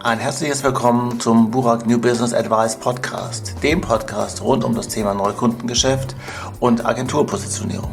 Ein herzliches Willkommen zum Burak New Business Advice Podcast, dem Podcast rund um das Thema Neukundengeschäft und Agenturpositionierung.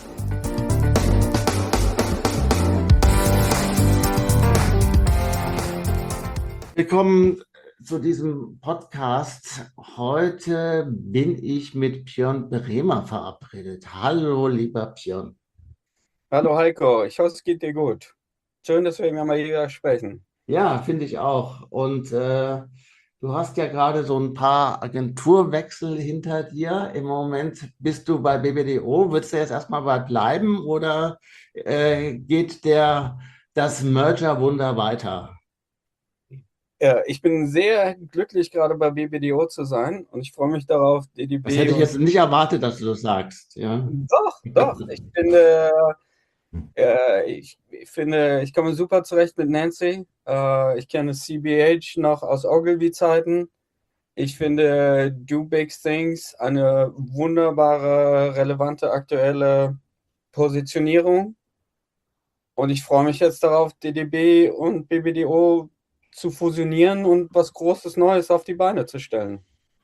Willkommen zu diesem Podcast. Heute bin ich mit Björn Bremer verabredet. Hallo, lieber Björn. Hallo Heiko, ich hoffe, es geht dir gut. Schön, dass wir mal wieder sprechen. Ja, finde ich auch. Und du hast ja gerade so ein paar Agenturwechsel hinter dir. Im Moment bist du bei BBDO. Würdest du jetzt erstmal bei bleiben oder geht das Merger-Wunder weiter? Ich bin sehr glücklich, gerade bei BBDO zu sein und ich freue mich darauf, DDB. Das hätte ich jetzt nicht erwartet, dass du das sagst. Ja. Doch. Ich finde, ich komme super zurecht mit Nancy. Ich kenne CBH noch aus Ogilvy-Zeiten. Ich finde Do Big Things eine wunderbare, relevante, aktuelle Positionierung. Und ich freue mich jetzt darauf, DDB und BBDO zu fusionieren und was Großes Neues auf die Beine zu stellen.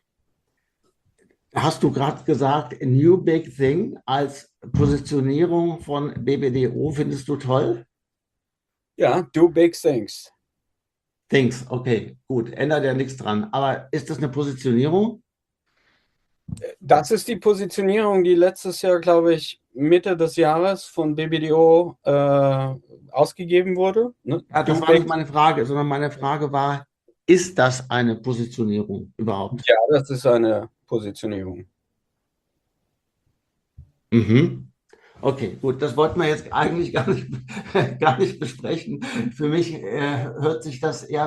Hast du gerade gesagt, New Big Thing als Positionierung von BBDO findest du toll? Ja, Do Big Things. Things, okay, gut, ändert ja nichts dran. Aber ist das eine Positionierung? Das ist die Positionierung, die letztes Jahr, glaube ich, Mitte des Jahres von BBDO ausgegeben wurde. Ne? Ja, das war nicht meine Frage, sondern meine Frage war, ist das eine Positionierung überhaupt? Ja, das ist eine Positionierung. Mhm. Okay, gut, das wollten wir jetzt eigentlich gar nicht besprechen. Für mich hört sich das eher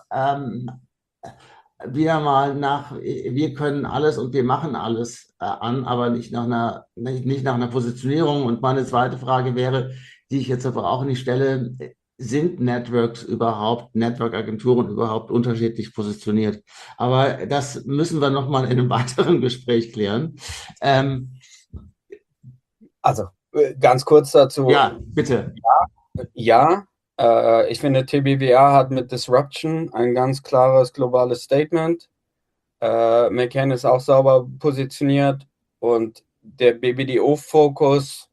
wieder mal nach, wir können alles und wir machen alles an, aber nicht nach einer Positionierung. Und meine zweite Frage wäre, die ich jetzt aber auch nicht stelle, sind Network-Agenturen überhaupt unterschiedlich positioniert? Aber das müssen wir nochmal in einem weiteren Gespräch klären. Also, ganz kurz dazu. Ja, bitte. Ja, ich finde, TBWA hat mit Disruption ein ganz klares globales Statement. McCann ist auch sauber positioniert und der BBDO-Fokus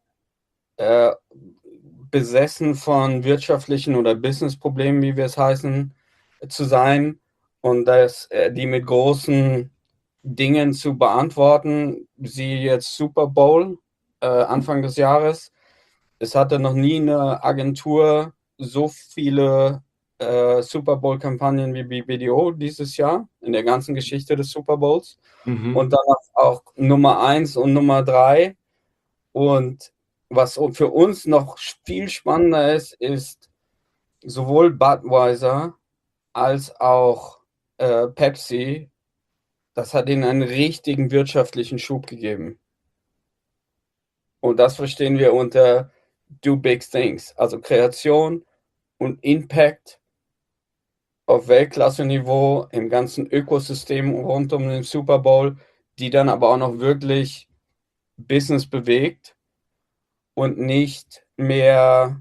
besessen von wirtschaftlichen oder Business-Problemen, wie wir es heißen, zu sein und die mit großen Dingen zu beantworten. Sie jetzt Super Bowl Anfang des Jahres. Es hatte noch nie eine Agentur so viele Super Bowl-Kampagnen wie BBDO dieses Jahr in der ganzen Geschichte des Super Bowls. Und dann auch Nummer 1 und Nummer 3. Und was für uns noch viel spannender ist sowohl Budweiser als auch Pepsi, das hat ihnen einen richtigen wirtschaftlichen Schub gegeben. Und das verstehen wir unter Do Big Things, also Kreation und Impact auf Weltklasse-Niveau im ganzen Ökosystem rund um den Super Bowl, die dann aber auch noch wirklich Business bewegt und nicht mehr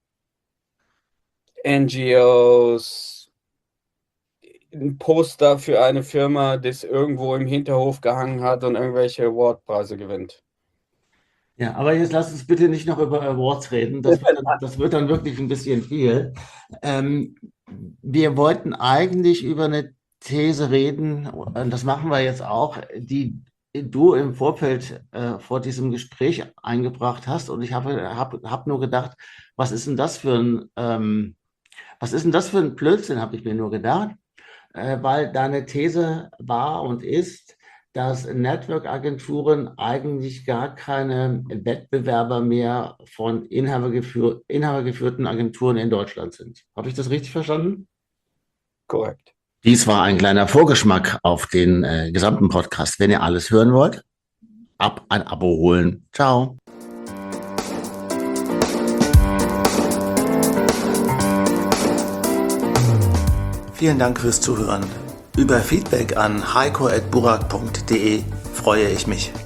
NGOs, ein Poster für eine Firma, das irgendwo im Hinterhof gehangen hat und irgendwelche Awardpreise gewinnt. Ja, aber jetzt lass uns bitte nicht noch über Awards reden. Das wird dann wirklich ein bisschen viel. Wir wollten eigentlich über eine These reden, und das machen wir jetzt auch, die du im Vorfeld vor diesem Gespräch eingebracht hast. Und ich hab nur gedacht, was ist denn das für ein Blödsinn, habe ich mir nur gedacht, weil deine These war und ist, dass Network-Agenturen eigentlich gar keine Wettbewerber mehr von inhabergeführten Agenturen in Deutschland sind. Habe ich das richtig verstanden? Korrekt. Dies war ein kleiner Vorgeschmack auf den gesamten Podcast. Wenn ihr alles hören wollt, ein Abo holen. Ciao. Vielen Dank fürs Zuhören. Über Feedback an heiko@burak.de freue ich mich.